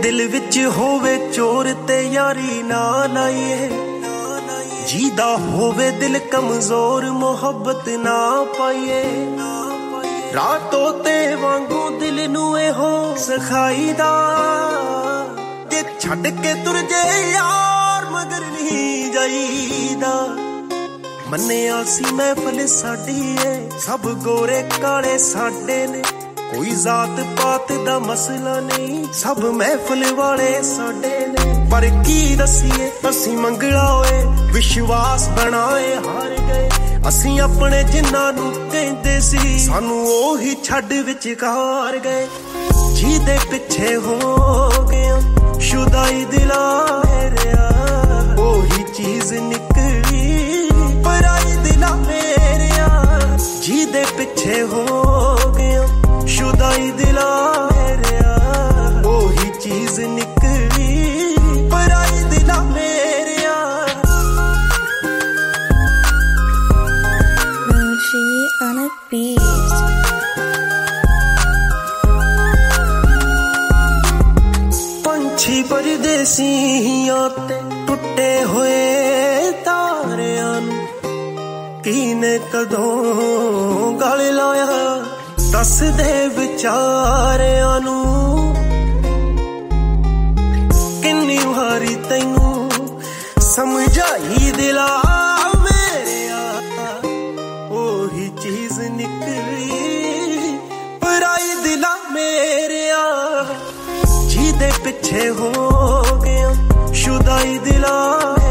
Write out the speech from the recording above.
दिल विच होवे चोर ते यारी ना लाइए, जीदा होवे दिल कमजोर मोहब्बत ना पाइए। रातों ते वांगू दिल नू हो सखाईदा, जे छड़ के तुर जे यार मगर नहीं जाईदा। मन्निया सी महफिल साडी है, सब गोरे काले साडे ने, कोई जात पात दा मसला नहीं, सब महफिल वाले साडे ने। पर की दसीए असी मंगला होए विश्वास बनाए हार गए, असी अपने जिन्ना नू कहंदे सी सानू ओही छड्ड विचकार गए। जीदे पिछे हो गया शुदाई दिला मेरेया, ओही चीज निकली पराई दिला मेरेया। जीदे पिछे हो गया शुदाई दिला मेरेया, ओही चीज निकली पराई दिला मेरेया। Ruchi on a beat. पंछी परदेसियां ते टुटे होए तारियां नू कीने कदों गल लाया, दस दे विचारियां नू किन्नी वारी तैनू समझाई दिला मेरेया, ओही चीज निकली पराई दिला मेरेया। जीदे पिछे हो गया शुदाई दिला